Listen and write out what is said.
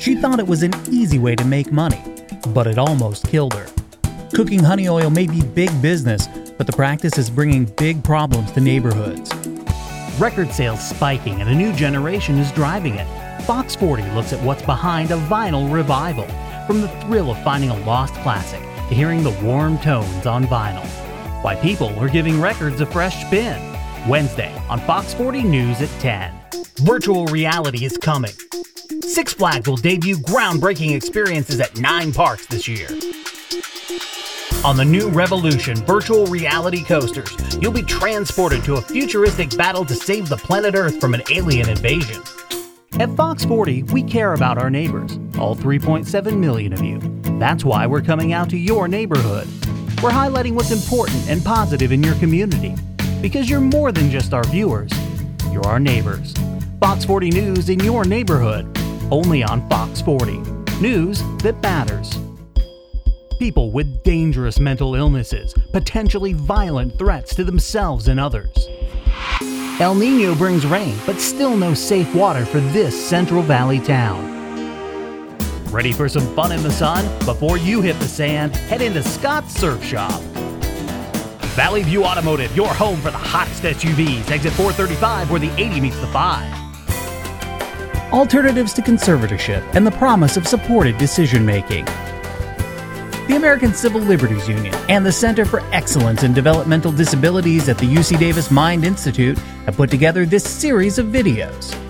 She thought it was an easy way to make money, but it almost killed her. Cooking honey oil may be big business, but the practice is bringing big problems to neighborhoods. Record sales spiking and a new generation is driving it. Fox 40 looks at what's behind a vinyl revival, from the thrill of finding a lost classic to hearing the warm tones on vinyl. Why people are giving records a fresh spin. Wednesday on Fox 40 News at 10. Virtual reality is coming. Six Flags will debut groundbreaking experiences at 9 parks this year. On the new Revolution virtual reality coasters, you'll be transported to a futuristic battle to save the planet Earth from an alien invasion. At Fox 40, we care about our neighbors, all 3.7 million of you. That's why we're coming out to your neighborhood. We're highlighting what's important and positive in your community. Because you're more than just our viewers, you're our neighbors. Fox 40 News in your neighborhood, only on Fox 40. News that matters. People with dangerous mental illnesses, potentially violent threats to themselves and others. El Nino brings rain, but still no safe water for this Central Valley town. Ready for some fun in the sun? Before you hit the sand, head into Scott's Surf Shop. Valley View Automotive, your home for the hottest SUVs. Exit 435 where the 80 meets the 5. Alternatives to conservatorship and the promise of supported decision-making. The American Civil Liberties Union and the Center for Excellence in Developmental Disabilities at the UC Davis Mind Institute have put together this series of videos.